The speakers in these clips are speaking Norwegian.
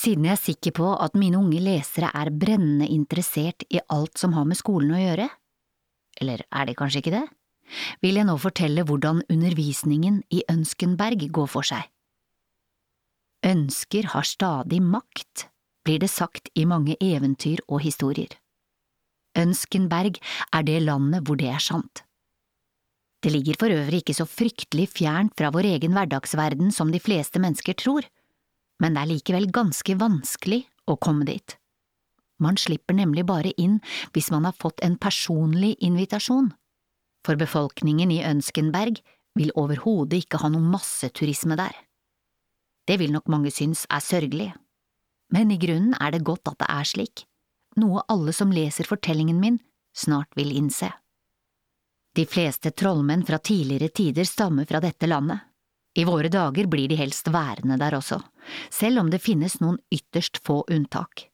Siden jeg er sikker på at mine unge lesere er brennende interessert i alt som har med skolen å gjøre, eller er de kanskje ikke det, vil jeg nå fortelle hvordan undervisningen i Ønskenberg går for seg. Ønsker har stadig makt, blir det sagt i mange eventyr og historier. Ønskenberg er det landet hvor det er sant. Det ligger for øvrig ikke så fryktelig fjernt fra vår egen hverdagsverden som de fleste mennesker tror, men det er likevel ganske vanskelig å komme dit. Man slipper nemlig bare inn hvis man har fått en personlig invitasjon, for befolkningen i Ønskenberg vil overhodet ikke ha noen masseturisme der. Det vil nok mange synes er sørgelig, men i grunnen er det godt at det er slik, noe alle som leser fortellingen min snart vil innse. De fleste trollmenn fra tidligere tider stammer fra dette landet. I våre dager blir de helst værende der også, selv om det finnes noen ytterst få unntak.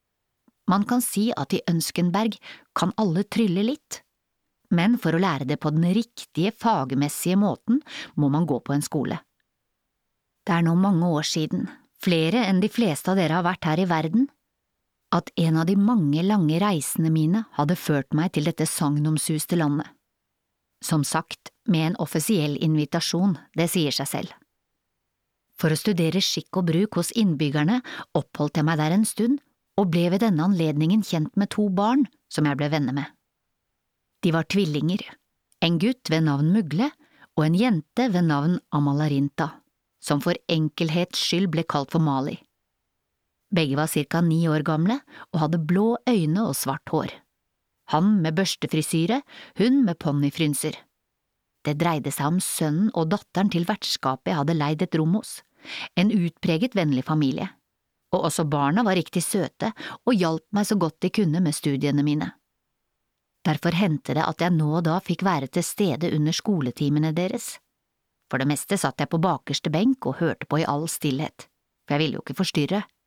Man kan si at i Ønskenberg kan alle trylle litt, men for å lære det på den riktige fagmessige måten må man gå på en skole. Det er nå mange år siden, flere enn de fleste av dere har vært her i verden, at en av de mange lange reisene mine hadde ført meg til dette sagnomsuste landet. Som sagt, med en offisiell invitasjon, det sier seg selv. For å studere skikk og bruk hos innbyggerne oppholdt jeg meg der en stund, og ble ved denne anledningen kjent med 2 barn som jeg ble venner med. De var tvillinger, en gutt ved navn Mugle og en jente ved navn Amalarinta, som for enkelhets skyld ble kalt for Mali. Begge var ca. 9 år gamle og hadde blå øyne og svart hår. Han med børstefrisyre, hun med ponyfrynser. Det dreide seg om sønnen og datteren til vertskapet jeg hadde leid et rom hos, en utpreget vennlig familie. Og også barna var riktig søte og hjalp meg så godt de kunne med studiene mine. Derfor hendte det at jeg nå og da fikk være til stede under skoletimene deres. For det meste satt jeg på bakerste benk og hørte på i all stillhet, for jeg ville jo ikke forstyrre,